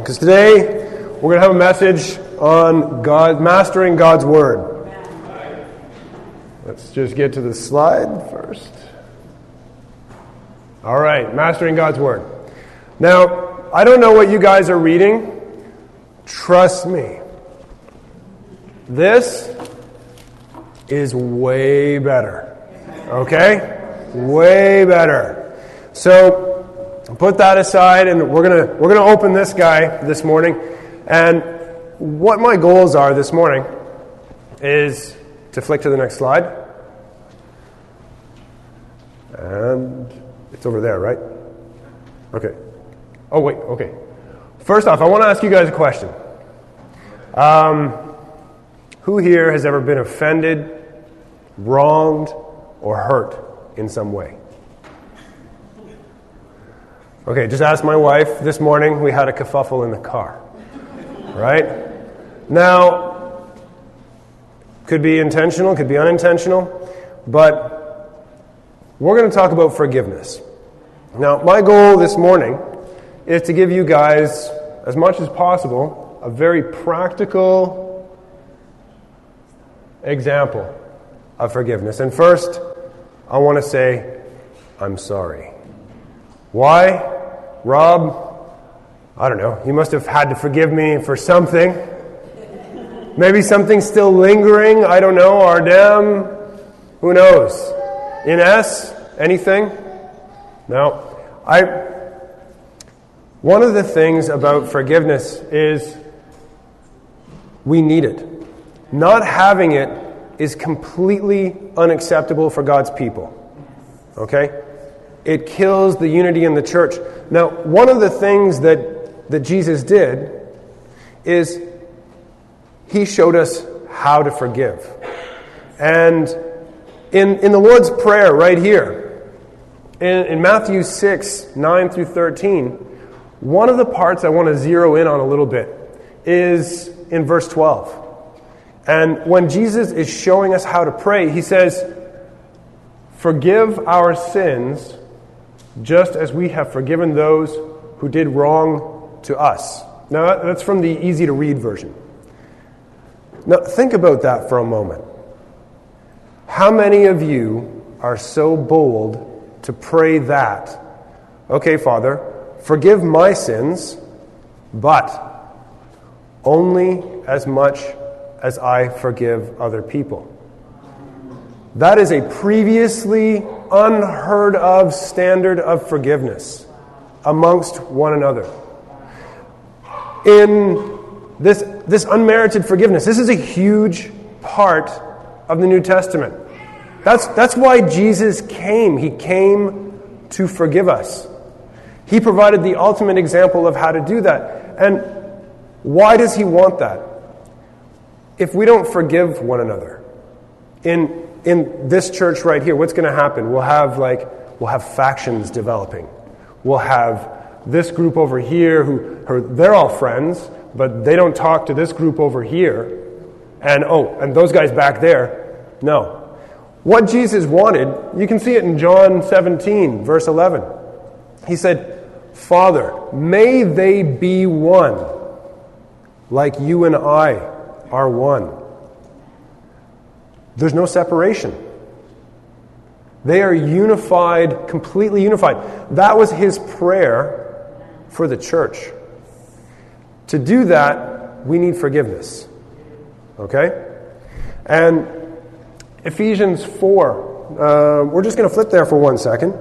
because today we're going to have a message on God, mastering God's Word. Let's just get to the slide first. All right, mastering God's Word. Now, I don't know what you guys are reading. Trust me. This is way better. Okay? Way better. So, put that aside, and we're gonna open this guy this morning. And what my goals are this morning is to flick to the next slide. And it's over there, right? Okay. Oh, wait, okay. First off, I want to ask you guys a question. Who here has ever been offended, wronged, or hurt in some way? Okay, just ask my wife. This morning we had a kerfuffle in the car. Right? Now, could be intentional, could be unintentional, but we're going to talk about forgiveness. Now, my goal this morning is to give you guys, as much as possible, a very practical example of forgiveness. And first, I want to say, I'm sorry. Why? Rob, I don't know. You must have had to forgive me for something. Maybe something's still lingering. I don't know. Ardem, who knows? Ines, anything? No. One of the things about forgiveness is we need it. Not having it is completely unacceptable for God's people. Okay? It kills the unity in the church. Now, one of the things that Jesus did is he showed us how to forgive. And in the Lord's Prayer right here, in Matthew 6, 9 through 13, one of the parts I want to zero in on a little bit is in verse 12. And when Jesus is showing us how to pray, he says, "Forgive our sins just as we have forgiven those who did wrong to us." Now, that's from the easy-to-read version. Now, think about that for a moment. How many of you are so bold to pray that? Okay, Father, forgive my sins, but only as much as I forgive other people. That is a previously unheard of standard of forgiveness amongst one another. In this unmerited forgiveness, this is a huge part of the New Testament. That's why Jesus came. He came to forgive us. He provided the ultimate example of how to do that. And why does he want that? If we don't forgive one another, in this church right here, what's going to happen? We'll have factions developing. We'll have this group over here who they're all friends, but they don't talk to this group over here. And those guys back there. No. What Jesus wanted, you can see it in John 17, verse 11. He said, "Father, may they be one, like you and I are one." There's no separation. They are unified, completely unified. That was his prayer for the church. To do that, we need forgiveness. Okay? And Ephesians 4. We're just going to flip there for 1 second.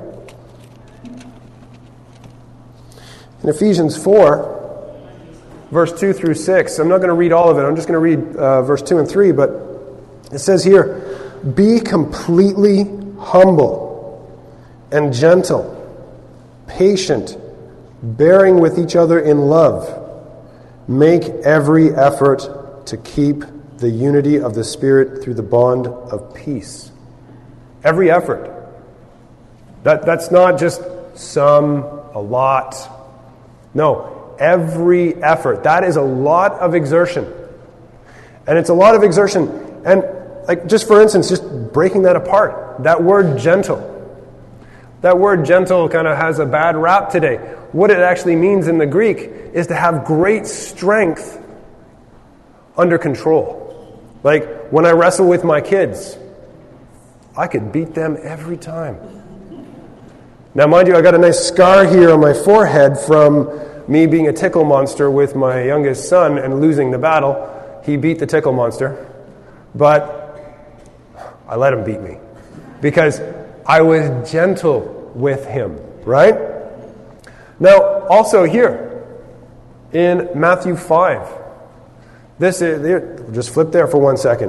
In Ephesians 4, verse 2 through 6, I'm not going to read all of it. I'm just going to read verse 2 and 3, but it says here, "Be completely humble and gentle, patient, bearing with each other in love. Make every effort to keep the unity of the Spirit through the bond of peace." Every effort. That's not just some, a lot. No, every effort. That is a lot of exertion. And it's a lot of exertion. And just for instance, just breaking that apart. That word gentle. That word gentle kind of has a bad rap today. what it actually means in the Greek is to have great strength under control. Like when I wrestle with my kids, I could beat them every time. Now, mind you, I got a nice scar here on my forehead from me being a tickle monster with my youngest son and losing the battle. He beat the tickle monster, but I let him beat me because I was gentle with him, right? Now, also here in Matthew 5, this is, just flip there for 1 second.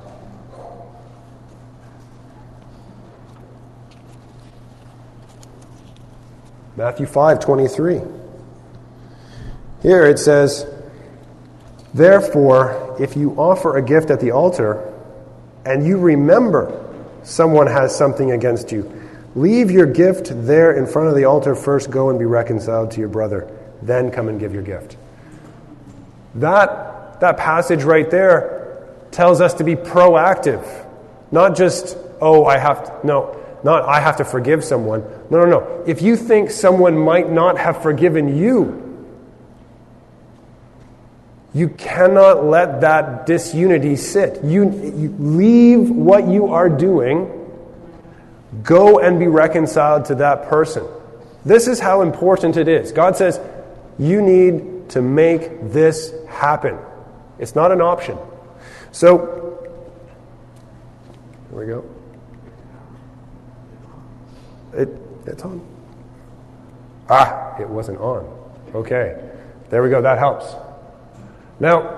Matthew 5:23. Here it says, "Therefore, if you offer a gift at the altar, and you remember someone has something against you, leave your gift there in front of the altar. First go and be reconciled to your brother. Then come and give your gift." That passage right there tells us to be proactive. Not just, I have to forgive someone. No. If you think someone might not have forgiven you, you cannot let that disunity sit. You leave what you are doing, go and be reconciled to that person. This is how important it is. God says, you need to make this happen. It's not an option. So, here we go. It's on. It wasn't on. Okay. There we go. That helps. Now,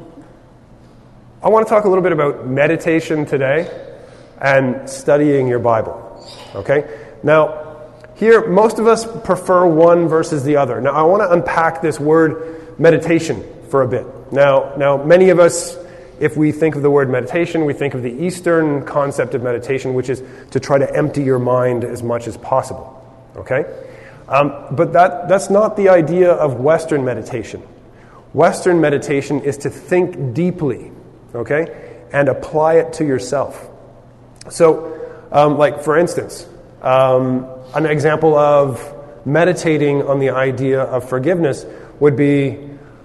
I want to talk a little bit about meditation today and studying your Bible. Okay? Now, here, most of us prefer one versus the other. Now, I want to unpack this word meditation for a bit. Now, many of us, if we think of the word meditation, we think of the Eastern concept of meditation, which is to try to empty your mind as much as possible. Okay? But that's not the idea of Western meditation. Western meditation is to think deeply, okay, and apply it to yourself. So, like for instance, an example of meditating on the idea of forgiveness would be,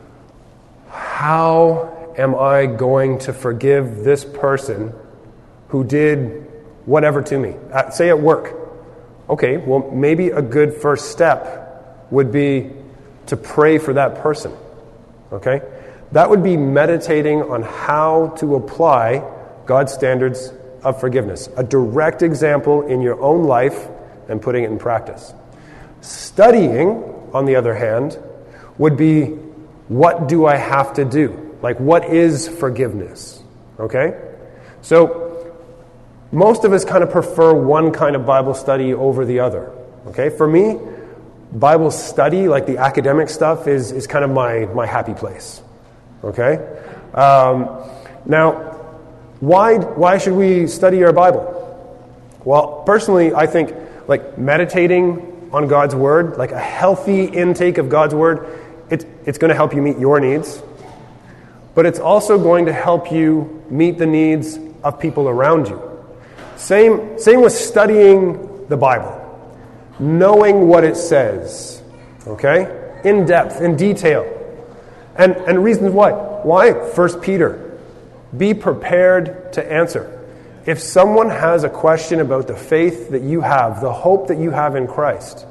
how am I going to forgive this person who did whatever to me? Say at work. Okay, well, maybe a good first step would be to pray for that person. Okay? That would be meditating on how to apply God's standards of forgiveness. A direct example in your own life and putting it in practice. Studying, on the other hand, would be, what do I have to do? Like, what is forgiveness? Okay? So, most of us kind of prefer one kind of Bible study over the other. Okay? For me, Bible study, like the academic stuff, is kind of my happy place. Okay? Now, why should we study our Bible? Well, personally, I think like meditating on God's Word, like a healthy intake of God's Word, it's going to help you meet your needs, but it's also going to help you meet the needs of people around you. Same with studying the Bible. Knowing what it says, okay? In depth, in detail. And reasons why. Why? 1 Peter. Be prepared to answer. If someone has a question about the faith that you have, the hope that you have in Christ,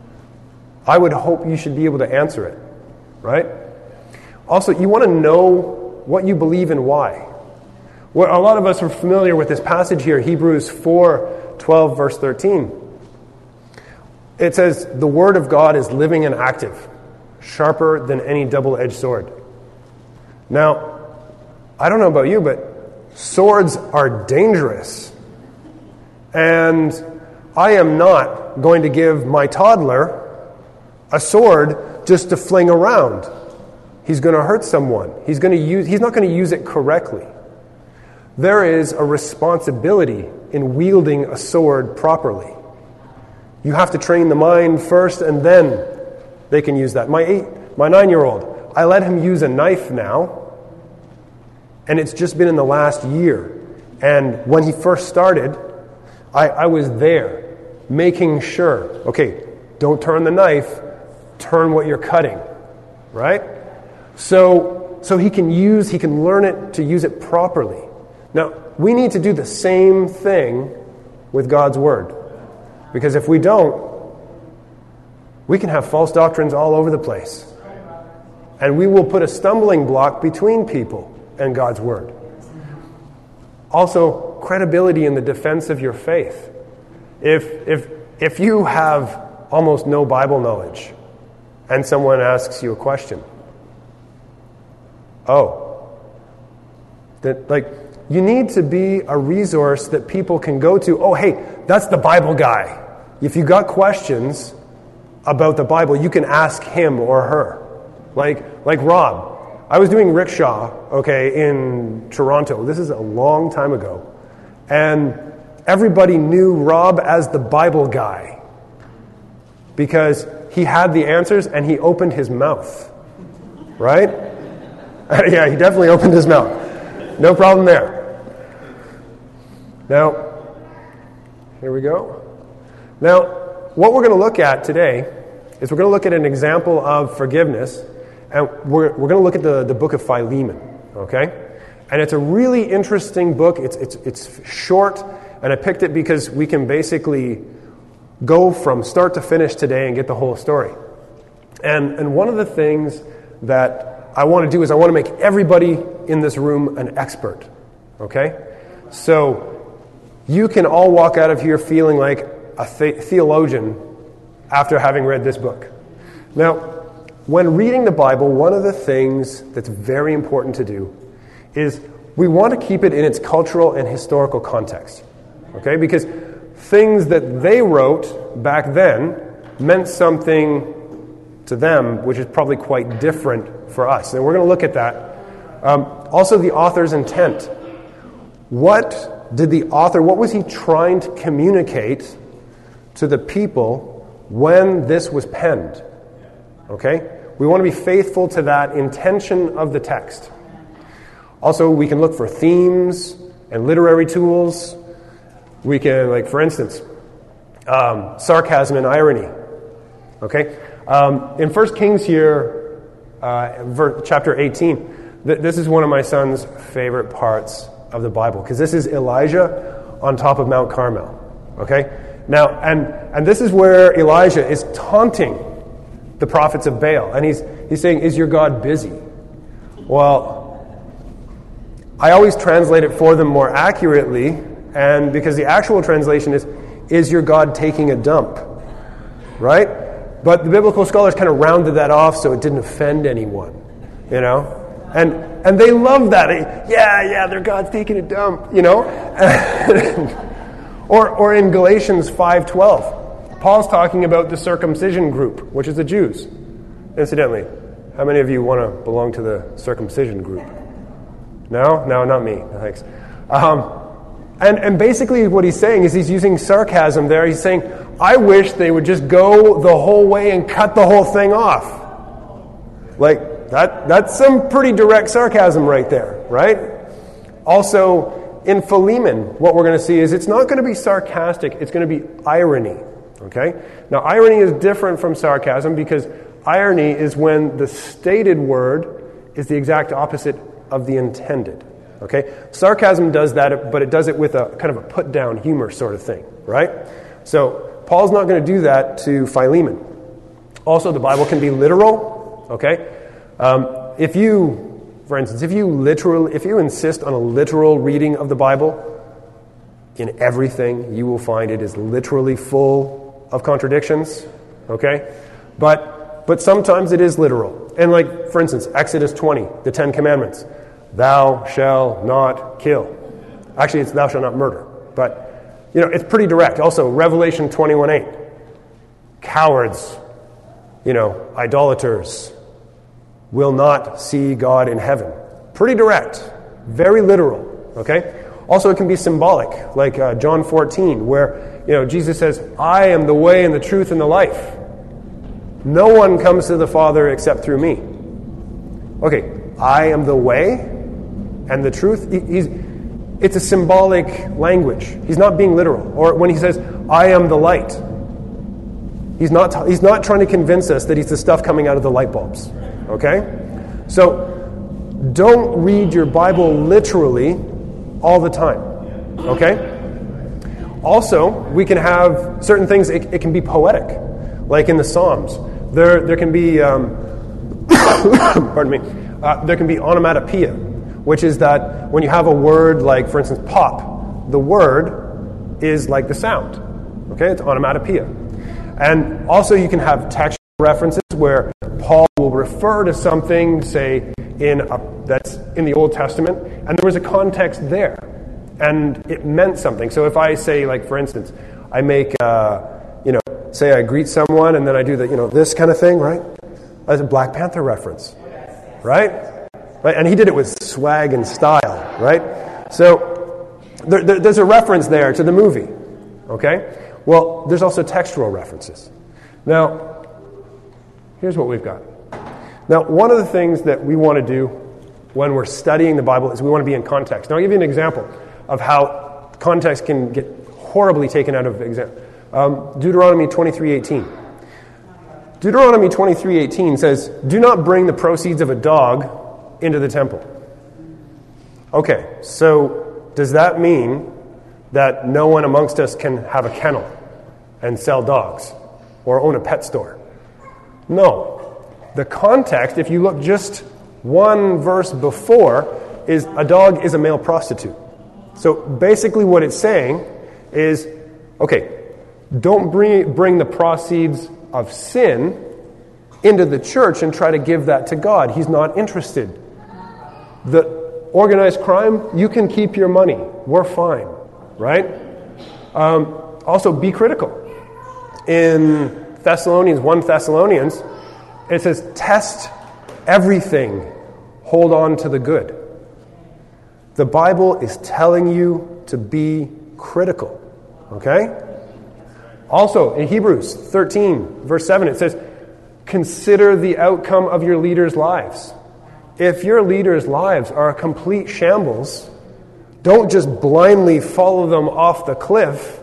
I would hope you should be able to answer it, right? Also, you want to know what you believe and why. Well, a lot of us are familiar with this passage here, Hebrews 4:12, verse 13. It says, the Word of God is living and active, sharper than any double-edged sword. Now, I don't know about you, but swords are dangerous. And I am not going to give my toddler a sword just to fling around. He's going to hurt someone. He's not going to use it correctly. There is a responsibility in wielding a sword properly. You have to train the mind first, and then they can use that. My 9-year-old, I let him use a knife now, and it's just been in the last year. And when he first started, I was there, making sure, okay, don't turn the knife turn what you're cutting, right? So he can learn it to use it properly. Now, we need to do the same thing with God's Word. Because if we don't, we can have false doctrines all over the place. And we will put a stumbling block between people and God's Word. Also, credibility in the defense of your faith. If you have almost no Bible knowledge and someone asks you a question, you need to be a resource that people can go to. Oh, hey, that's the Bible guy. If you got questions about the Bible, you can ask him or her. Like Rob. I was doing rickshaw, in Toronto. This is a long time ago. And everybody knew Rob as the Bible guy because he had the answers and he opened his mouth. Right? Yeah, he definitely opened his mouth. No problem there. Now, here we go. Now, what we're going to look at today is we're going to look at an example of forgiveness, and we're going to look at the book of Philemon, okay? And it's a really interesting book. It's short, and I picked it because we can basically go from start to finish today and get the whole story. And one of the things that I want to do is I want to make everybody in this room an expert, okay? So you can all walk out of here feeling like a theologian after having read this book. Now, when reading the Bible, one of the things that's very important to do is we want to keep it in its cultural and historical context, okay? Because things that they wrote back then meant something to them, which is probably quite different for us. And we're going to look at that. Also, the author's intent. What was he trying to communicate to the people when this was penned? Okay? We want to be faithful to that intention of the text. Also, we can look for themes and literary tools. We can, for instance, sarcasm and irony. Okay? In 1 Kings here, chapter 18, this is one of my son's favorite parts of the Bible, because this is Elijah on top of Mount Carmel. Okay? Now, and this is where Elijah is taunting the prophets of Baal, and he's saying, "Is your God busy?" Well, I always translate it for them more accurately, and because the actual translation is your God taking a dump? Right? But the biblical scholars kind of rounded that off so it didn't offend anyone, And they love that. Yeah, their God's taking a dump, Or in Galatians 5:12, Paul's talking about the circumcision group, which is the Jews. Incidentally, how many of you want to belong to the circumcision group? No, not me. Thanks. And basically what he's saying is he's using sarcasm there. He's saying, I wish they would just go the whole way and cut the whole thing off. That's some pretty direct sarcasm right there, right? Also, in Philemon, what we're going to see is it's not going to be sarcastic, it's going to be irony, okay? Now, irony is different from sarcasm because irony is when the stated word is the exact opposite of the intended. Okay? Sarcasm does that, but it does it with a kind of a put-down humor sort of thing, right? So Paul's not going to do that to Philemon. Also, the Bible can be literal, okay? If you insist on a literal reading of the Bible, in everything you will find it is literally full of contradictions, okay? But sometimes it is literal. And for instance, Exodus 20, the 10 Commandments. Thou shalt not kill. Actually, it's thou shalt not murder. But, it's pretty direct. Also, Revelation 21:8. Cowards, idolaters, will not see God in heaven. Pretty direct. Very literal. Okay? Also, it can be symbolic, like John 14, where, Jesus says, I am the way and the truth and the life. No one comes to the Father except through me. Okay, I am the way and the truth. It's a symbolic language. He's not being literal. Or when he says, I am the light. He's not trying to convince us that he's the stuff coming out of the light bulbs. Okay? So, don't read your Bible literally all the time. Okay? Also, we can have certain things, it can be poetic. Like in the Psalms. There can be, pardon me, there can be onomatopoeia, which is that when you have a word like, for instance, pop, the word is like the sound. Okay? It's onomatopoeia. And also you can have textual references where Paul will refer to something, say, that's in the Old Testament, and there was a context there, and it meant something. So if I say, like, for instance, I make, say I greet someone, and then I do this kind of thing, right? That's a Black Panther reference, right? And he did it with swag and style, right? So there's a reference there to the movie, okay? Well, there's also textual references. Now, here's what we've got. Now, one of the things that we want to do when we're studying the Bible is we want to be in context. Now, I'll give you an example of how context can get horribly taken out of example. Deuteronomy 23:18. Deuteronomy 23:18 says, "Do not bring the proceeds of a dog into the temple." Okay, so does that mean that no one amongst us can have a kennel and sell dogs or own a pet store? No. The context, if you look just one verse before, is a dog is a male prostitute. So basically what it's saying is, okay, don't bring the proceeds of sin into the church and try to give that to God. He's not interested. The organized crime, you can keep your money. We're fine, right? Also, be critical. In 1 Thessalonians, it says, test everything, hold on to the good. The Bible is telling you to be critical, okay? Also, in Hebrews 13, verse 7, it says, consider the outcome of your leaders' lives. If your leaders' lives are a complete shambles, don't just blindly follow them off the cliff.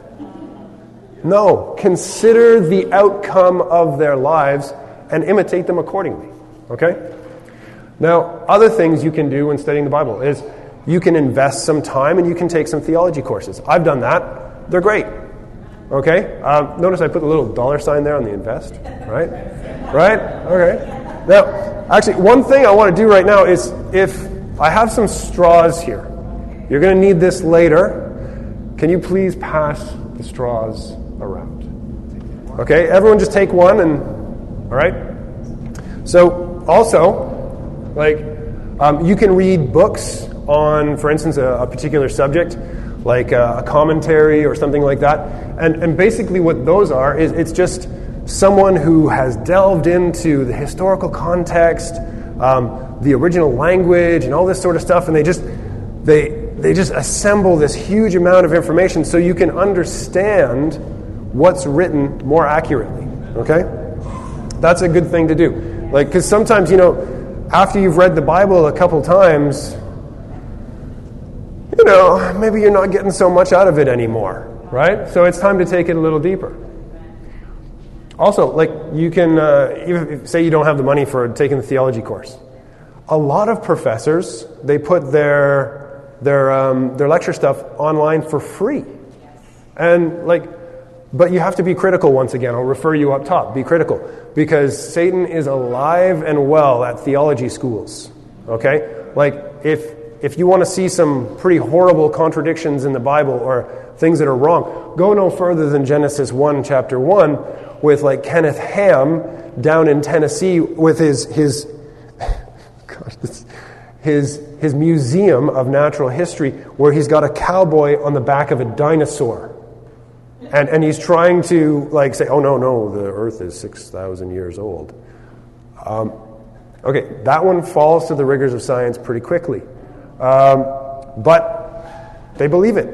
No, consider the outcome of their lives and imitate them accordingly. Okay? Now, other things you can do when studying the Bible is you can invest some time and you can take some theology courses. I've done that. They're great. Okay? Notice I put a little $sign there on the invest. Right? Right? Okay. Now, actually, one thing I want to do right now is if I have some straws here. You're going to need this later. Can you please pass the straws around? Okay? Everyone just take one and... All right? So, also, you can read books on, for instance, a particular subject, like a commentary or something like that. And basically what those are is it's just someone who has delved into the historical context, the original language, and all this sort of stuff, and they just assemble this huge amount of information so you can understand what's written more accurately. Okay? That's a good thing to do. Because sometimes, after you've read the Bible a couple times, maybe you're not getting so much out of it anymore, right? So it's time to take it a little deeper. Also, you can, even if, say you don't have the money for taking the theology course, a lot of professors, they put their lecture stuff online for free. And but you have to be critical once again. I'll refer you up top. Be critical. Because Satan is alive and well at theology schools. Okay? If you want to see some pretty horrible contradictions in the Bible or things that are wrong, go no further than Genesis 1, chapter 1, with Kenneth Ham down in Tennessee with his museum of natural history where he's got a cowboy on the back of a dinosaur. And he's trying to say, oh no, the earth is 6,000 years old. Okay, that one falls to the rigors of science pretty quickly. But they believe it.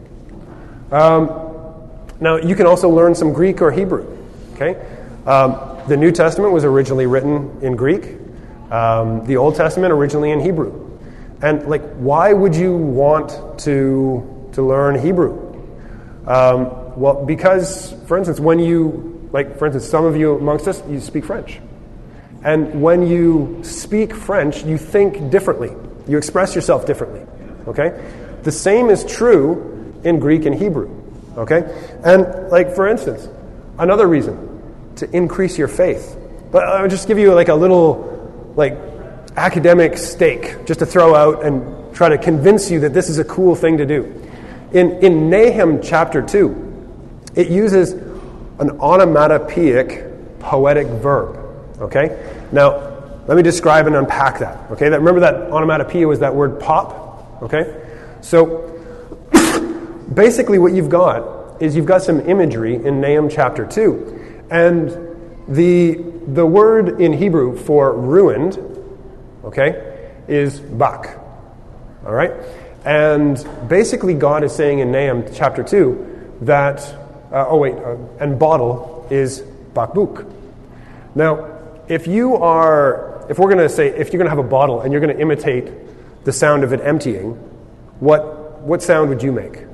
Now, you can also learn some Greek or Hebrew. Okay, the New Testament was originally written in Greek. The Old Testament originally in Hebrew. And why would you want to learn Hebrew? Well, because, for instance, when you like, for instance, some of you amongst us, you speak French. And when you speak French, you think differently. You express yourself differently, okay? The same is true in Greek and Hebrew, okay? And, like, for instance, another reason to increase your faith. But I'll just give you, like, a little, like, academic stake just to throw out and try to convince you that this is a cool thing to do. In Nahum chapter 2, it uses an onomatopoeic poetic verb, okay? Now, let me describe and unpack that, okay? Remember that onomatopoeia was that word pop, okay? So, basically what you've got is you've got some imagery in Nahum chapter 2, and the word in Hebrew for ruined, okay, is bak, all right? And basically God is saying in Nahum chapter 2 that, and bottle is bakbuk. Now, if you're going to have a bottle and you're going to imitate the sound of it emptying, what sound would you make?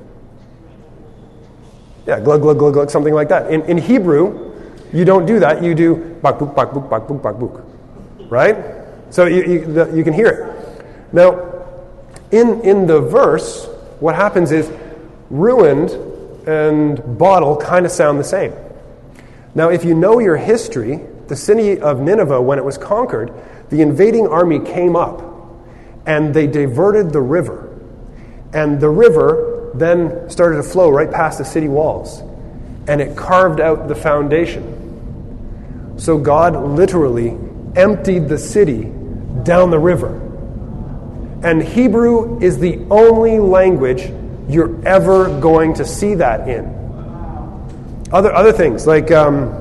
Yeah, glug, glug, glug, glug, something like that. In Hebrew, you don't do that. You do bakbuk, bakbuk, bakbuk, bakbuk, right? So you can hear it. Now, in the verse, what happens is ruined and bottle kind of sound the same. Now, if you know your history, the city of Nineveh, when it was conquered, the invading army came up and they diverted the river. And the river then started to flow right past the city walls. And it carved out the foundation. So God literally emptied the city down the river. And Hebrew is the only language you're ever going to see that in. Other things like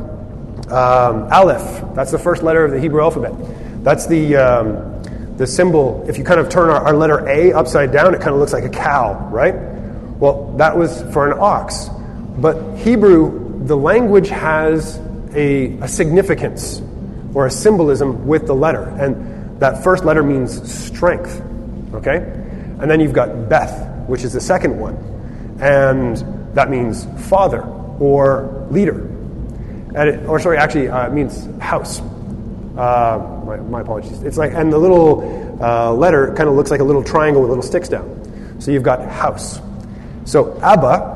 Aleph, that's the first letter of the Hebrew alphabet. That's the symbol. If you kind of turn our letter A upside down, it kind of looks like a cow, right? Well, that was for an ox. But Hebrew, the language has a significance or a symbolism with the letter. And that first letter means strength, okay? And then you've got Beth, which is the second one. And that means father or leader. And it means house. My apologies. It's like, and the little letter kind of looks like a little triangle with little sticks down. So you've got house. So Abba,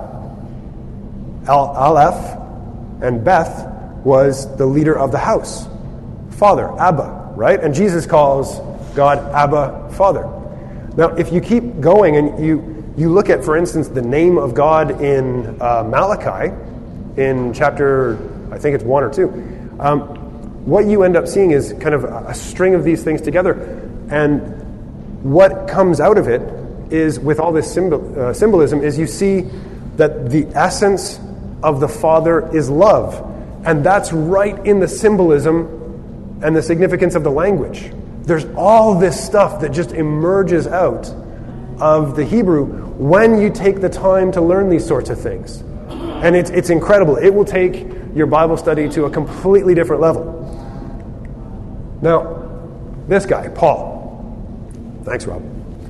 Aleph, and Beth was the leader of the house. Father, Abba, right? And Jesus calls God Abba, Father. Now, if you keep going and you look at, for instance, the name of God in Malachi, in chapter, I think it's 1 or 2, what you end up seeing is kind of a string of these things together. And what comes out of it is, with all this symbolism, is you see that the essence of the Father is love. And that's right in the symbolism and the significance of the language. There's all this stuff that just emerges out of the Hebrew when you take the time to learn these sorts of things. And it's incredible. It will take your Bible study to a completely different level. Now, this guy, Paul. Thanks, Rob.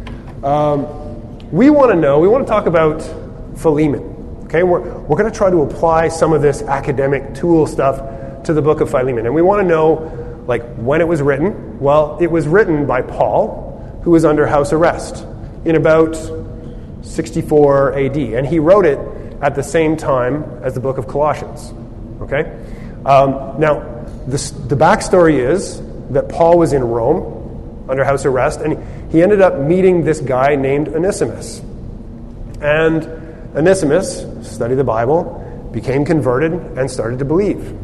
We want to talk about Philemon. Okay, we're going to try to apply some of this academic tool stuff to the book of Philemon. And we want to know, like, when it was written. Well, it was written by Paul, who was under house arrest in about 64 AD. And he wrote it at the same time as the book of Colossians. Okay? Now, the backstory is that Paul was in Rome under house arrest, and he ended up meeting this guy named Onesimus. And Onesimus studied the Bible, became converted, and started to believe.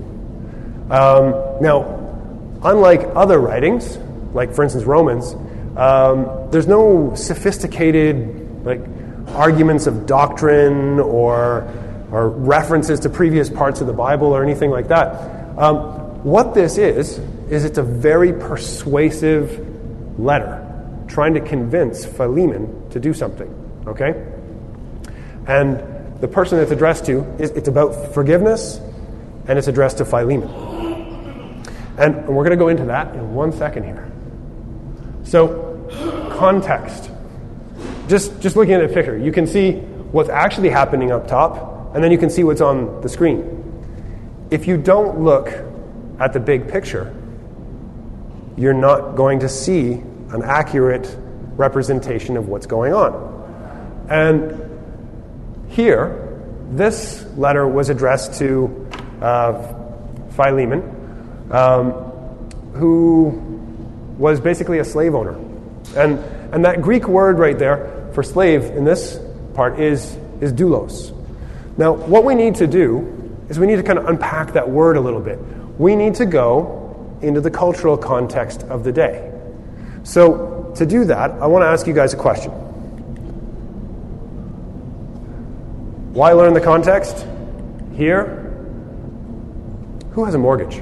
Now, unlike other writings, like, for instance, Romans, there's no sophisticated, like, arguments of doctrine or references to previous parts of the Bible or anything like that. What this is it's a very persuasive letter trying to convince Philemon to do something, okay? And the person it's addressed to, it's about forgiveness, and it's addressed to Philemon. And we're going to go into that in 1 second here. So, context. Just looking at the picture, you can see what's actually happening up top, and then you can see what's on the screen. if you don't look at the big picture, you're not going to see an accurate representation of what's going on. And here, this letter was addressed to Philemon, who was basically a slave owner. And that Greek word right there for slave in this part is doulos. Now, what we need to do is we need to kind of unpack that word a little bit. We need to go into the cultural context of the day. So, to do that, I want to ask you guys a question. Why learn the context? Here, who has a mortgage?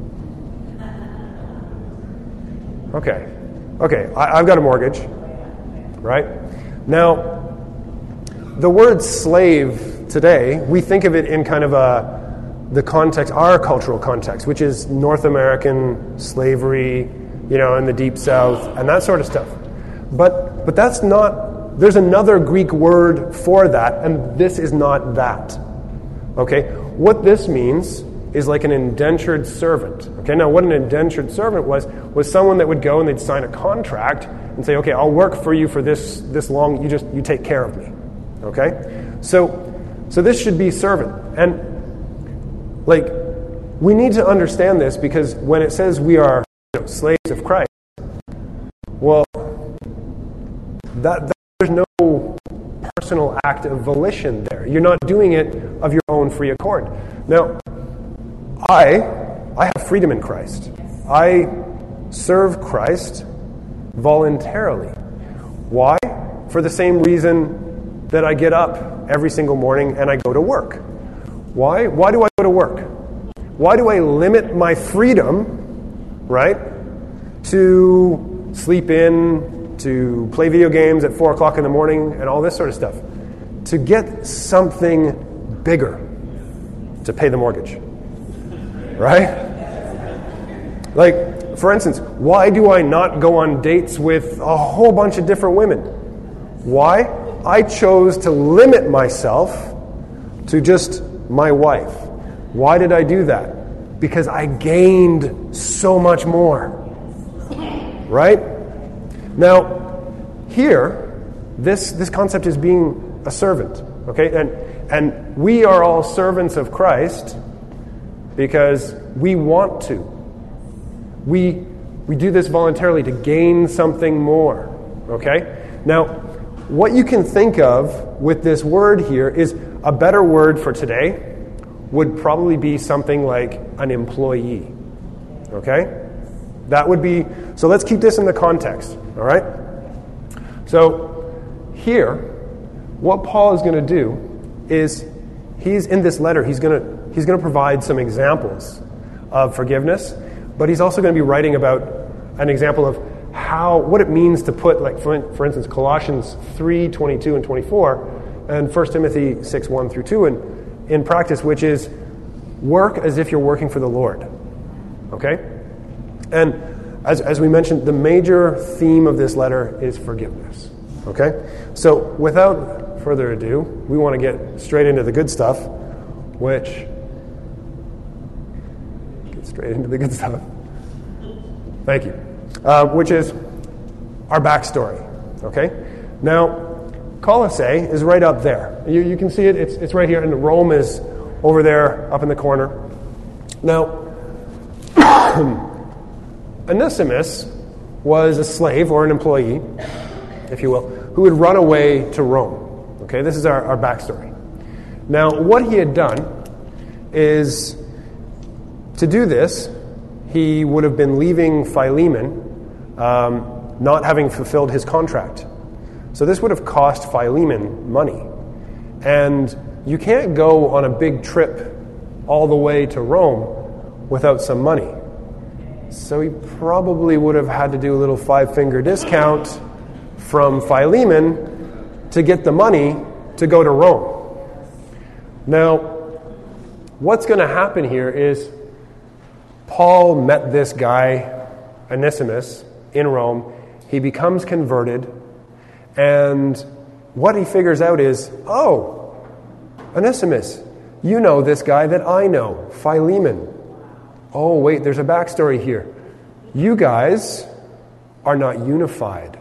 Okay, I've got a mortgage, right? Now, the word slave today, we think of it in kind of the context, our cultural context, which is North American slavery, in the Deep South, and that sort of stuff. But that's not, there's another Greek word for that, and this is not that. Okay? What this means is like an indentured servant. Okay, now what an indentured servant was someone that would go and they'd sign a contract and say, okay, I'll work for you for this long, you take care of me. Okay? So this should be servant. And we need to understand this, because when it says we are slaves of Christ, well, that there's no personal act of volition there. You're not doing it of your own free accord. Now, I have freedom in Christ. I serve Christ voluntarily. Why? For the same reason that I get up every single morning and I go to work. Why? Why do I go to work? Why do I limit my freedom, right, to sleep in, to play video games at 4 o'clock in the morning and all this sort of stuff? To get something bigger, to pay the mortgage. Right? For instance, why do I not go on dates with a whole bunch of different women? Why? I chose to limit myself to just my wife. Why did I do that? Because I gained so much more. Right? Now, here, this concept is being a servant. Okay? And we are all servants of Christ, because we want to. We do this voluntarily to gain something more. Okay? Now, what you can think of with this word here is a better word for today would probably be something like an employee. Okay? That would be, so let's keep this in the context. All right? So, here, what Paul is going to do is, he's in this letter, he's going to provide some examples of forgiveness, but he's also going to be writing about an example of what it means to put, for instance, Colossians 3:22 and 24, and 1 Timothy 6:1 through 2 in practice, which is work as if you're working for the Lord. Okay? And as we mentioned, the major theme of this letter is forgiveness. Okay? So without further ado, we want to get straight into the good stuff, Thank you. Which is our backstory. Okay? Now, Colossae is right up there. You can see it. It's right here, and Rome is over there, up in the corner. Now, Onesimus was a slave or an employee, if you will, who had run away to Rome. Okay, this is our backstory. Now, what he had done is, to do this, he would have been leaving Philemon, not having fulfilled his contract. So this would have cost Philemon money. And you can't go on a big trip all the way to Rome without some money. So he probably would have had to do a little 5-finger discount from Philemon to get the money to go to Rome. Now, what's going to happen here is Paul met this guy, Onesimus, in Rome. He becomes converted, and what he figures out is, oh, Onesimus, You know this guy that I know, Philemon. Oh, wait, there's a backstory here. You guys are not unified.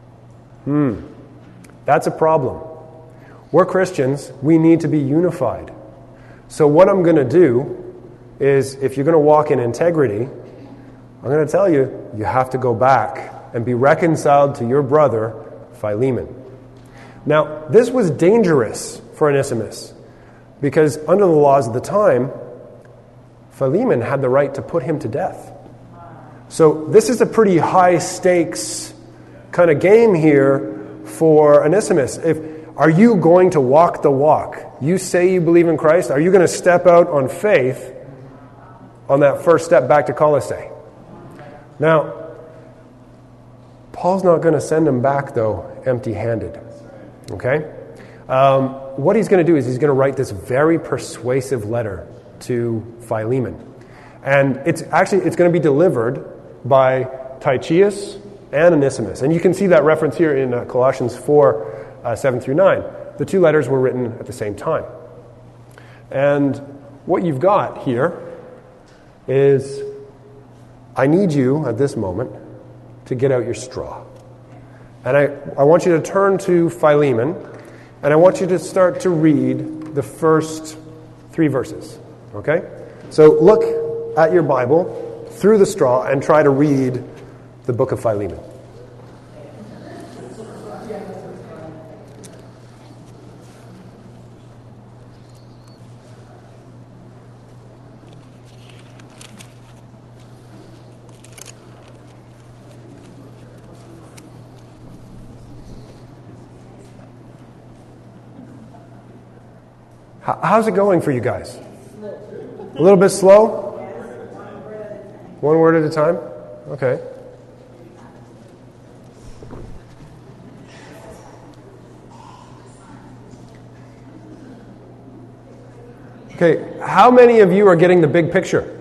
That's a problem. We're Christians. We need to be unified. So what I'm going to do is, if you're going to walk in integrity, I'm going to tell you, you have to go back and be reconciled to your brother, Philemon. Now, this was dangerous for Onesimus, because under the laws of the time, Philemon had the right to put him to death. So this is a pretty high stakes kind of game here for Onesimus. Are you going to walk the walk? You say you believe in Christ. Are you going to step out on faith on that first step back to Colossae? Now, Paul's not going to send him back, though, empty-handed. Okay? What he's going to do is he's going to write this very persuasive letter to Philemon. And it's going to be delivered by Tychius and Onesimus. And you can see that reference here in Colossians 4, 7 through 9. The two letters were written at the same time. And what you've got here is, I need you at this moment to get out your straw. And I want you to turn to Philemon, and I want you to start to read the first 3 verses. Okay? So look at your Bible through the straw and try to read the book of Philemon. How's it going for you guys? A little bit slow? One word at a time? Okay. Okay, how many of you are getting the big picture?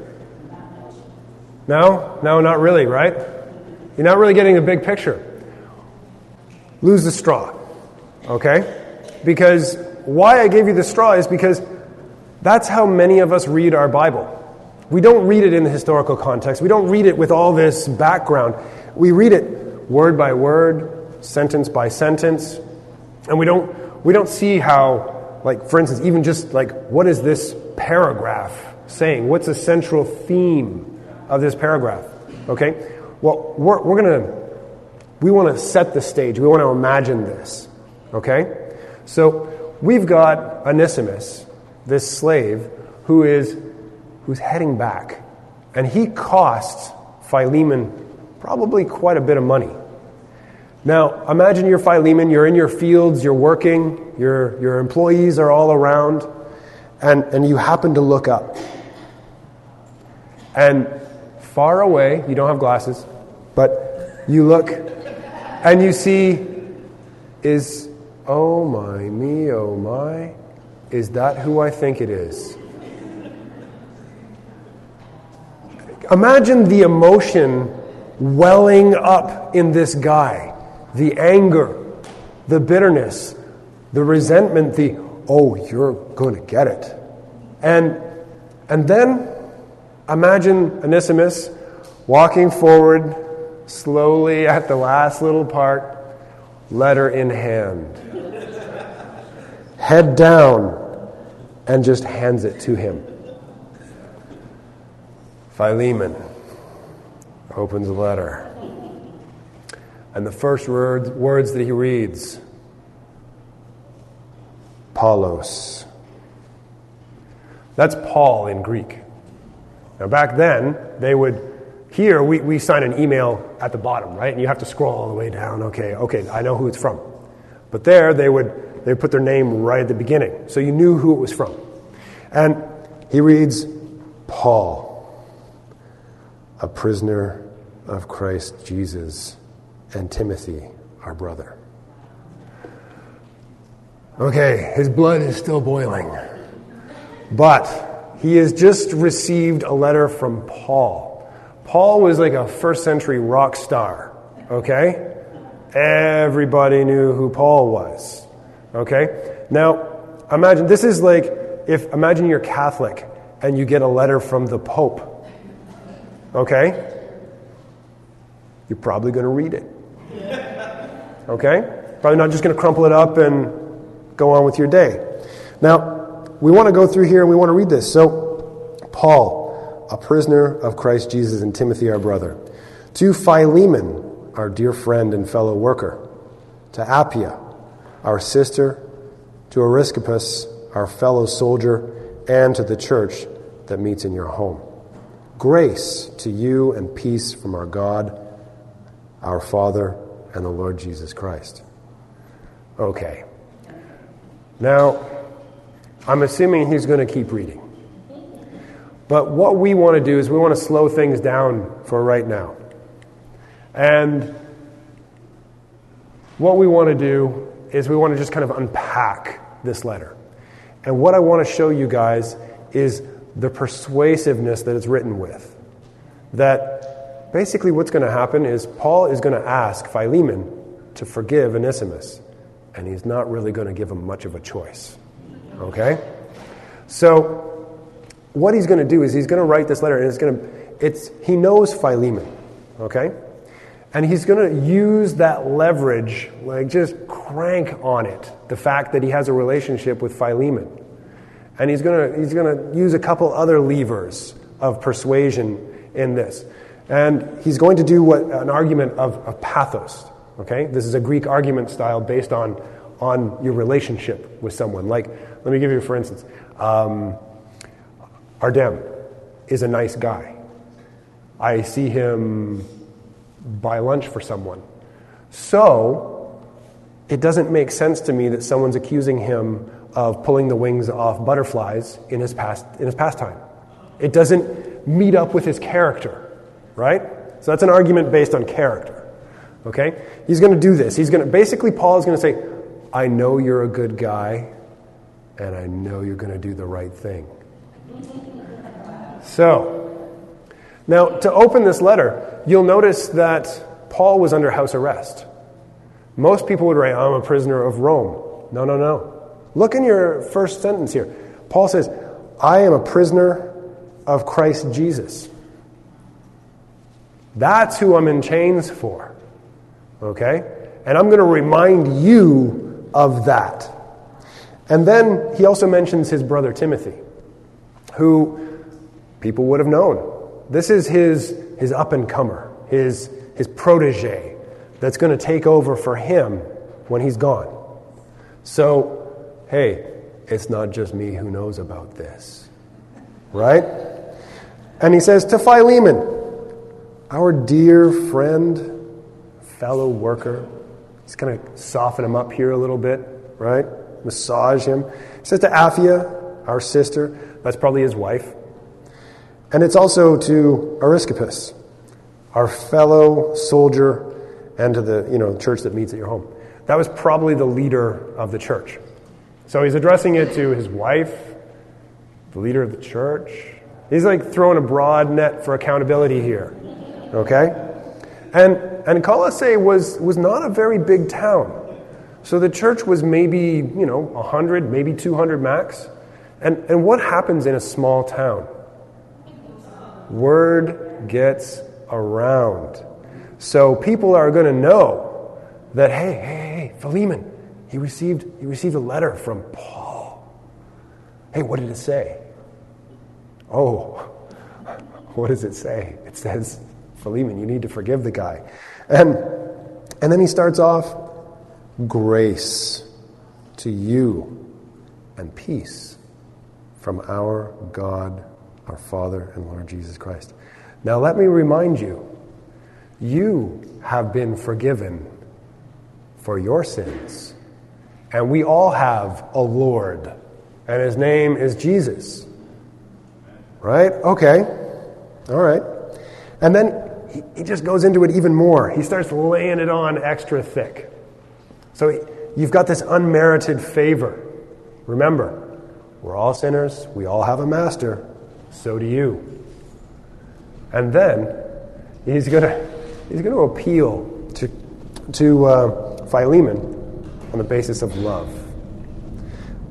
No? No, not really, right? You're not really getting the big picture. Lose the straw. Okay? Because why I gave you the straw is because that's how many of us read our Bible. We don't read it in the historical context. We don't read it with all this background. We read it word by word, sentence by sentence, and we don't see how, like, for instance, even just like, what is this paragraph saying? What's the central theme of this paragraph? Okay? Well, we want to set the stage. We want to imagine this. Okay? So we've got Onesimus, this slave, who's heading back. And he costs Philemon probably quite a bit of money. Now, imagine you're Philemon, you're in your fields, you're working, your employees are all around, and you happen to look up. And far away, you don't have glasses, but you look and you see oh my, me, oh my, is that who I think it is? Imagine the emotion welling up in this guy. The anger, the bitterness, the resentment, oh, you're going to get it. And then imagine Onesimus walking forward slowly at the last little part, letter in hand. Head down, and just hands it to him. Philemon opens the letter. And the first words that he reads, Paulos. That's Paul in Greek. Now back then, here we sign an email at the bottom, right? And you have to scroll all the way down. Okay, I know who it's from. But there, they put their name right at the beginning. So you knew who it was from. And he reads, Paul, a prisoner of Christ Jesus, and Timothy, our brother. Okay, his blood is still boiling. But he has just received a letter from Paul. Paul was like a first century rock star, okay? Everybody knew who Paul was, okay? Now, imagine, this is like imagine you're Catholic and you get a letter from the Pope, okay? You're probably going to read it, okay? Probably not just going to crumple it up and go on with your day. Now, we want to go through here and we want to read this. So, Paul, a prisoner of Christ Jesus, and Timothy, our brother, to Philemon, our dear friend and fellow worker, to Appia, our sister, to Aristarchus, our fellow soldier, and to the church that meets in your home. Grace to you and peace from our God, our Father, and the Lord Jesus Christ. Okay. Now, I'm assuming he's going to keep reading. But what we want to do is we want to slow things down for right now. And what we want to do is we want to just kind of unpack this letter. And what I want to show you guys is the persuasiveness that it's written with. That basically what's going to happen is Paul is going to ask Philemon to forgive Onesimus. And he's not really going to give him much of a choice. Okay? So what he's going to do is he's going to write this letter, and he knows Philemon. Okay? And he's going to use that leverage, like just crank on it, the fact that he has a relationship with Philemon. And he's going to use a couple other levers of persuasion in this. And he's going to do an argument of pathos. Okay? This is a Greek argument style based on your relationship with someone. Like, let me give you, for instance, Ardem is a nice guy. I see him buy lunch for someone. So, it doesn't make sense to me that someone's accusing him of pulling the wings off butterflies in his pastime. It doesn't meet up with his character, right? So that's an argument based on character. Okay? He's going to do this. Basically, Paul is going to say, I know you're a good guy, and I know you're going to do the right thing. So, now, to open this letter, you'll notice that Paul was under house arrest. Most people would write, I'm a prisoner of Rome. No. Look in your first sentence here. Paul says, I am a prisoner of Christ Jesus. That's who I'm in chains for. Okay? And I'm going to remind you of that. And then he also mentions his brother Timothy, who people would have known. This is his up-and-comer, his protege that's going to take over for him when he's gone. So, hey, it's not just me who knows about this. Right? And he says, to Philemon, our dear friend, fellow worker. He's going to soften him up here a little bit, right? Massage him. He says to Appia, our sister. That's probably his wife. And it's also to Aristarchus, our fellow soldier, and to the church that meets at your home. That was probably the leader of the church. So he's addressing it to his wife, the leader of the church. He's like throwing a broad net for accountability here. Okay? And Colossae was not a very big town. So the church was maybe, 100, maybe 200 max. And what happens in a small town? Word gets around. So people are going to know that, hey, Philemon, he received a letter from Paul. Hey, what did it say? Oh, what does it say? It says, Philemon, you need to forgive the guy. And then he starts off, grace to you and peace from our God, our Father, and Lord Jesus Christ. Now let me remind you, you have been forgiven for your sins. And we all have a Lord, and his name is Jesus. Right? Okay. All right. And then he just goes into it even more. He starts laying it on extra thick. So you've got this unmerited favor. Remember, we're all sinners. We all have a master. So do you. And then he's going to appeal to Philemon on the basis of love.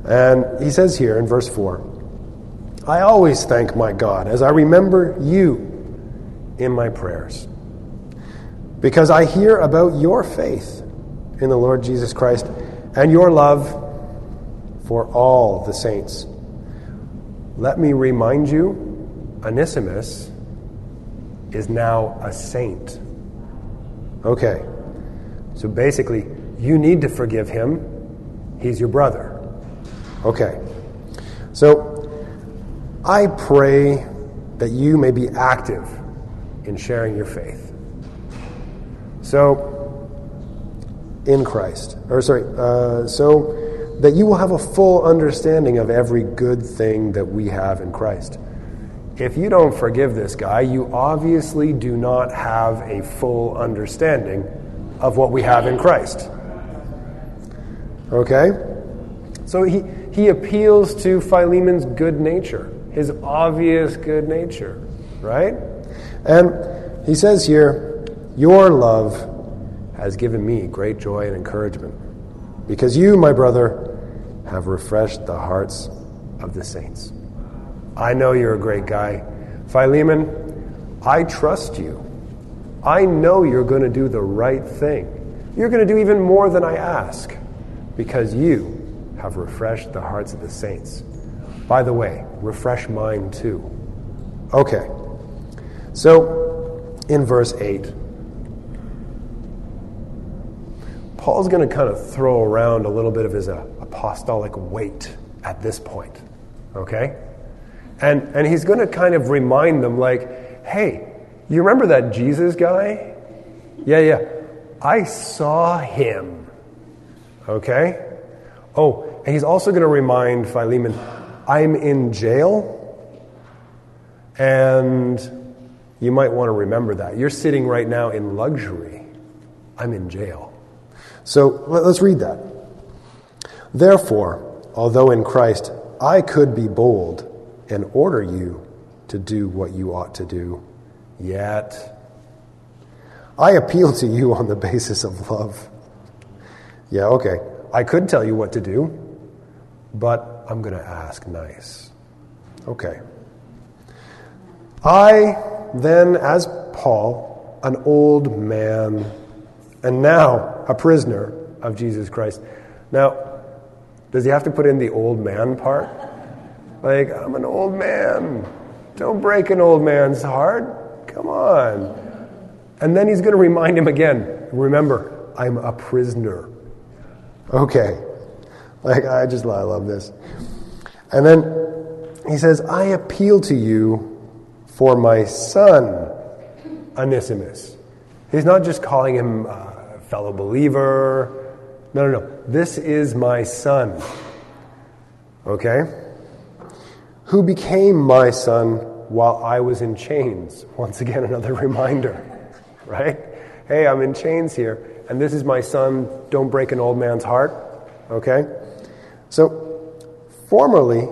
And he says here in verse 4, I always thank my God as I remember you in my prayers, because I hear about your faith in the Lord Jesus Christ and your love for all the saints. Let me remind you, Onesimus is now a saint. Okay, so basically, you need to forgive him. He's your brother. Okay, so I pray that you may be active in sharing your faith. So, in Christ, so that you will have a full understanding of every good thing that we have in Christ. If you don't forgive this guy, you obviously do not have a full understanding of what we have in Christ. Okay? So he appeals to Philemon's good nature, his obvious good nature, right? And he says here, your love has given me great joy and encouragement, because you, my brother, have refreshed the hearts of the saints. I know you're a great guy. Philemon, I trust you. I know you're going to do the right thing. You're going to do even more than I ask, because you have refreshed the hearts of the saints. By the way, refresh mine too. Okay. So, in verse 8, Paul's going to kind of throw around a little bit of his apostolic weight at this point. Okay? And he's going to kind of remind them, like, hey, you remember that Jesus guy? Yeah. I saw him. Okay? Oh, and he's also going to remind Philemon, I'm in jail, and you might want to remember that. You're sitting right now in luxury. I'm in jail. So let's read that. Therefore, although in Christ I could be bold and order you to do what you ought to do, yet I appeal to you on the basis of love. Yeah, okay. I could tell you what to do, but I'm going to ask nice. Okay. I then, as Paul, an old man, and now a prisoner of Jesus Christ. Now, does he have to put in the old man part? Like, I'm an old man. Don't break an old man's heart. Come on. And then he's going to remind him again. Remember, I'm a prisoner. Okay. Like, I love this. And then he says, I appeal to you for my son, Onesimus. He's not just calling him a fellow believer. No. This is my son. Okay? Who became my son while I was in chains. Once again, another reminder. Right? Hey, I'm in chains here, and this is my son. Don't break an old man's heart. Okay? So, formerly,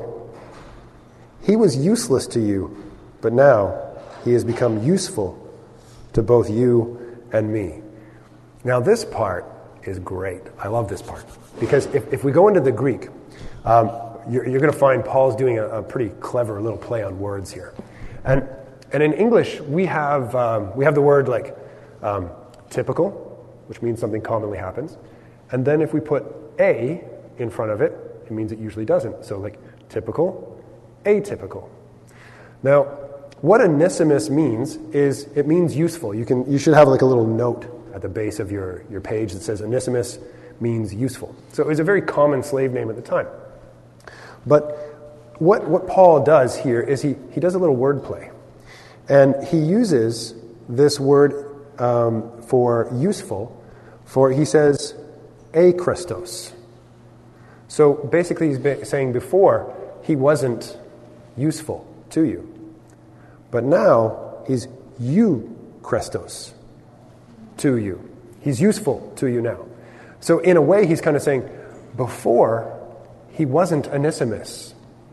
he was useless to you, but now he has become useful to both you and me. Now, this part is great. I love this part. Because if we go into the Greek, you're going to find Paul's doing a pretty clever little play on words here. And in English, we have the word like typical, which means something commonly happens. And then if we put a in front of it, it means it usually doesn't. So like typical, atypical. Now, what Onesimus means is it means useful. You should have like a little note at the base of your page that says Onesimus means useful. So it was a very common slave name at the time. But what Paul does here is he does a little wordplay. And he uses this word for useful, he says akristos. So basically he's saying before he wasn't useful to you. But now he's eukristos to you. He's useful to you now. So in a way he's kind of saying before he wasn't Onesimus.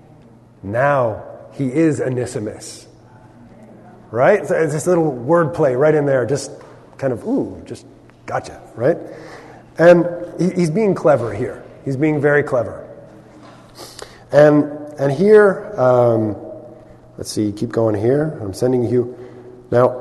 Now he is Onesimus. Right? So it's this little wordplay right in there, just kind of, just gotcha, right? And he's being clever here. He's being very clever. And here, let's see, keep going here. I'm sending you. Now,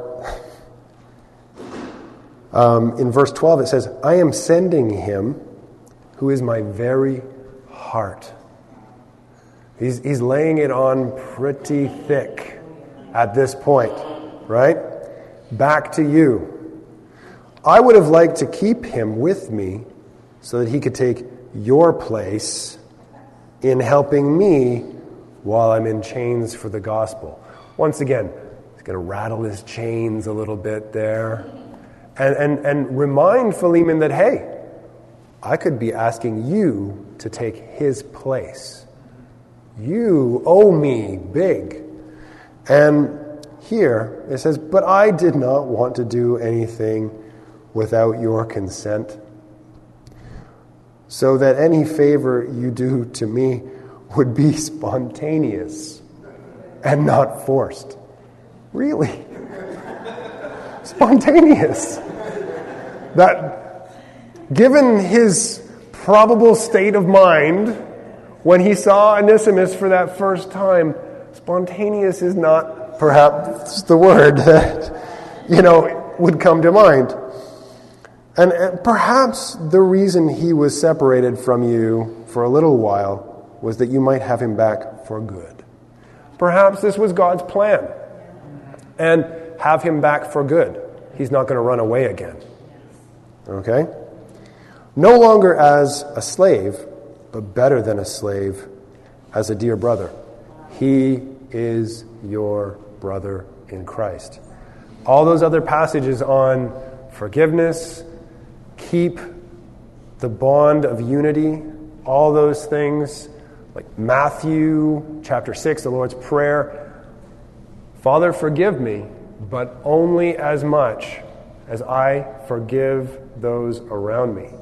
in verse 12 it says, I am sending him who is my very heart. He's laying it on pretty thick at this point, right? Back to you. I would have liked to keep him with me so that he could take your place in helping me while I'm in chains for the gospel. Once again, he's going to rattle his chains a little bit there and remind Philemon that, hey, I could be asking you to take his place. You owe me big. And here it says, but I did not want to do anything without your consent, so that any favor you do to me would be spontaneous and not forced. Really? Spontaneous. That, given his probable state of mind when he saw Onesimus for that first time, spontaneous is not perhaps the word that, would come to mind. And perhaps the reason he was separated from you for a little while was that you might have him back for good. Perhaps this was God's plan. And have him back for good. He's not going to run away again. Okay? No longer as a slave, but better than a slave, as a dear brother. He is your brother in Christ. All those other passages on forgiveness, keep the bond of unity, all those things, like Matthew chapter 6, the Lord's Prayer. Father, forgive me, but only as much as I forgive those around me.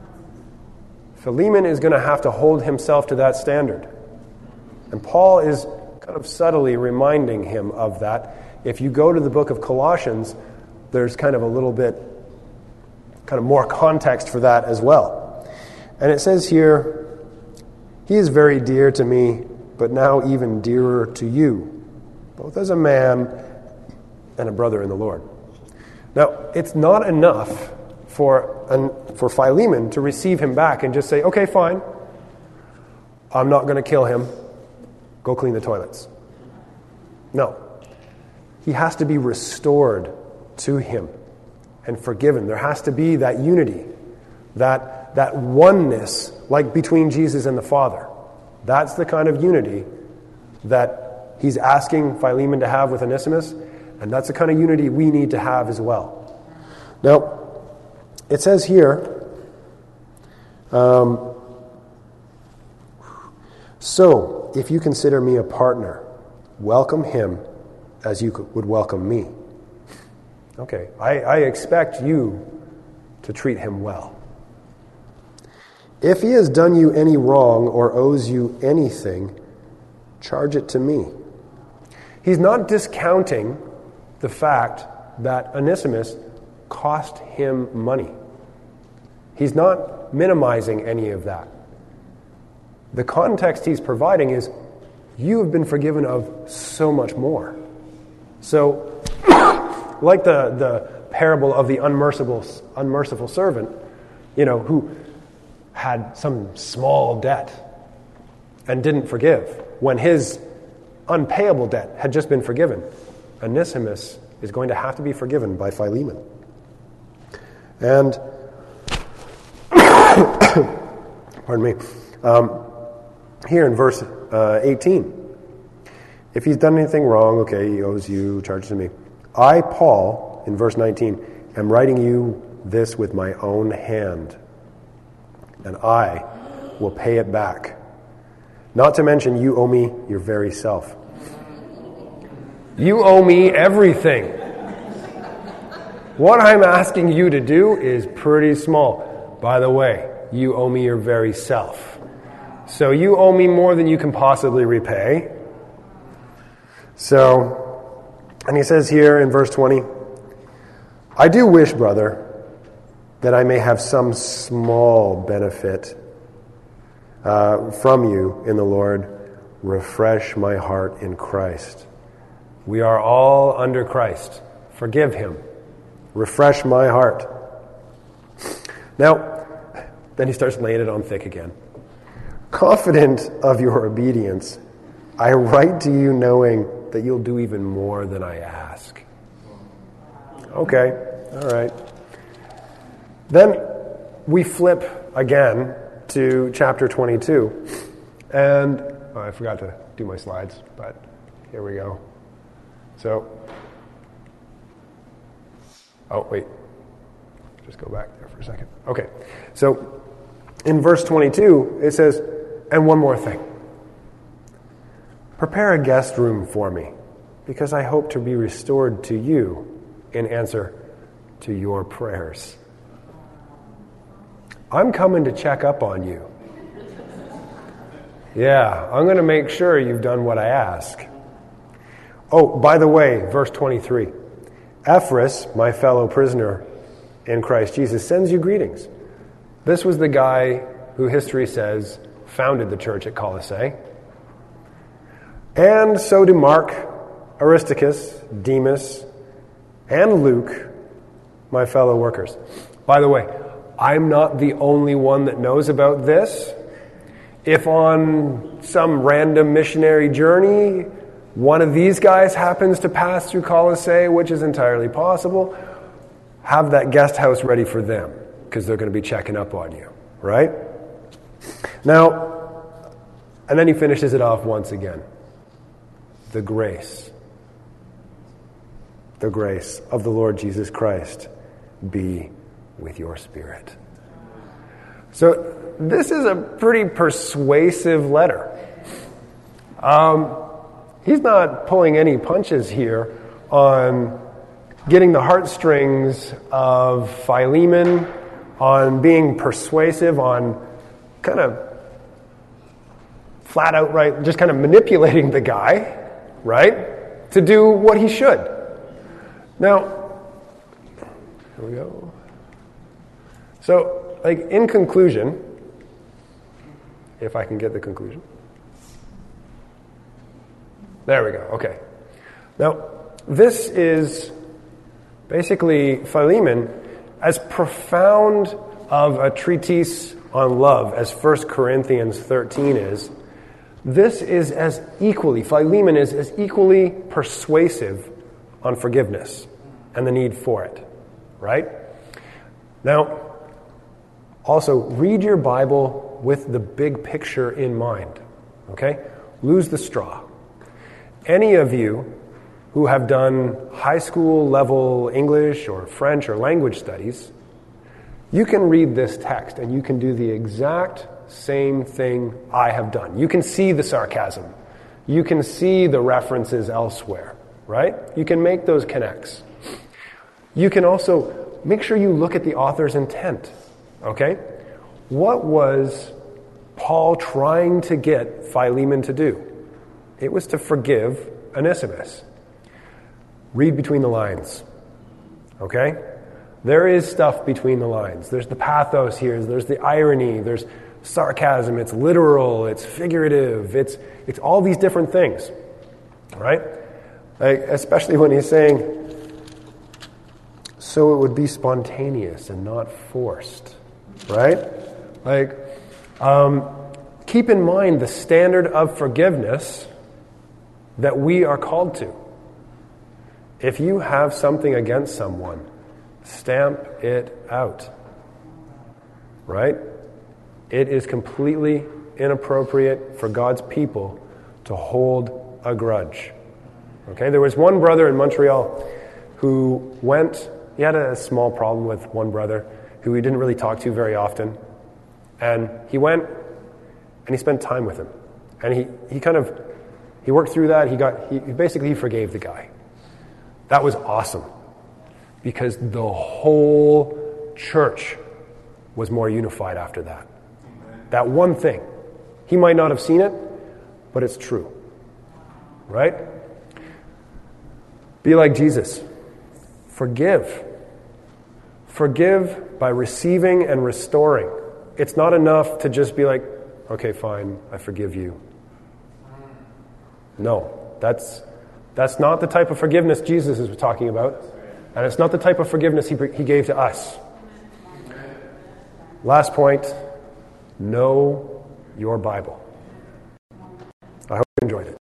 Philemon is going to have to hold himself to that standard. And Paul is kind of subtly reminding him of that. If you go to the book of Colossians, there's kind of a little bit, kind of more context for that as well. And it says here, he is very dear to me, but now even dearer to you, both as a man and a brother in the Lord. Now, it's not enough for Philemon to receive him back and just say, okay, fine, I'm not going to kill him. Go clean the toilets. No. He has to be restored to him and forgiven. There has to be that unity, that oneness, like between Jesus and the Father. That's the kind of unity that he's asking Philemon to have with Onesimus, and that's the kind of unity we need to have as well. Now, it says here, so if you consider me a partner, welcome him as you would welcome me. Okay, I expect you to treat him well. If he has done you any wrong or owes you anything, charge it to me. He's not discounting the fact that Onesimus cost him money. He's not minimizing any of that. The context he's providing is, you have been forgiven of so much more. So, like the parable of the unmerciful servant, who had some small debt and didn't forgive when his unpayable debt had just been forgiven. Onesimus is going to have to be forgiven by Philemon. And, pardon me, here in verse 18, if he's done anything wrong, okay, he owes you, charge to me. I, Paul, in verse 19, am writing you this with my own hand, and I will pay it back. Not to mention, you owe me your very self. You owe me everything. What I'm asking you to do is pretty small. By the way, you owe me your very self. So you owe me more than you can possibly repay. So, and he says here in verse 20, I do wish, brother, that I may have some small benefit from you in the Lord. refresh my heart in Christ. We are all under Christ. Forgive him. Refresh my heart. Now, then he starts laying it on thick again. Confident of your obedience, I write to you knowing that you'll do even more than I ask. Okay, all right. Then we flip again to chapter 22. And I forgot to do my slides, but here we go. So, wait. Just go back there for a second. Okay, so in verse 22, it says, and one more thing. Prepare a guest room for me, because I hope to be restored to you in answer to your prayers. I'm coming to check up on you. Yeah, I'm going to make sure you've done what I ask. Oh, by the way, verse 23. Ephras, my fellow prisoner in Christ Jesus, sends you greetings. This was the guy who history says founded the church at Colossae. And so do Mark, Aristarchus, Demas, and Luke, my fellow workers. By the way, I'm not the only one that knows about this. If on some random missionary journey, one of these guys happens to pass through Colossae, which is entirely possible, have that guest house ready for them, because they're going to be checking up on you, right? Now, and then he finishes it off once again. The grace of the Lord Jesus Christ be with your spirit. So this is a pretty persuasive letter. He's not pulling any punches here on getting the heartstrings of Philemon, on being persuasive, on kind of flat out right, just kind of manipulating the guy, right, to do what he should. Now, here we go. So, in conclusion, if I can get the conclusion. There we go, okay. Now, this is basically Philemon, as profound of a treatise on love as 1 Corinthians 13 is. This is Philemon is as equally persuasive on forgiveness and the need for it, right? Now, also, read your Bible with the big picture in mind, okay? Lose the straw. Any of you who have done high school level English or French or language studies, you can read this text and you can do the exact same thing I have done. You can see the sarcasm. You can see the references elsewhere, right? You can make those connects. You can also make sure you look at the author's intent, okay? What was Paul trying to get Philemon to do? It was to forgive Onesimus. Read between the lines, okay? There is stuff between the lines. There's the pathos here. There's the irony. There's sarcasm. It's literal. It's figurative. It's all these different things, right? Especially when he's saying, so it would be spontaneous and not forced, right? Keep in mind the standard of forgiveness that we are called to. If you have something against someone, stamp it out, right? It is completely inappropriate for God's people to hold a grudge. Okay, there was one brother in Montreal who he had a small problem with one brother who he didn't really talk to very often. And he went and he spent time with him. And he worked through that. He forgave the guy. That was awesome. Because the whole church was more unified after that. That one thing. He might not have seen it, but it's true. Right? Be like Jesus. Forgive. Forgive by receiving and restoring. It's not enough to just be like, okay, fine, I forgive you. No, that's not the type of forgiveness Jesus is talking about. And it's not the type of forgiveness he gave to us. Last point, know your Bible. I hope you enjoyed it.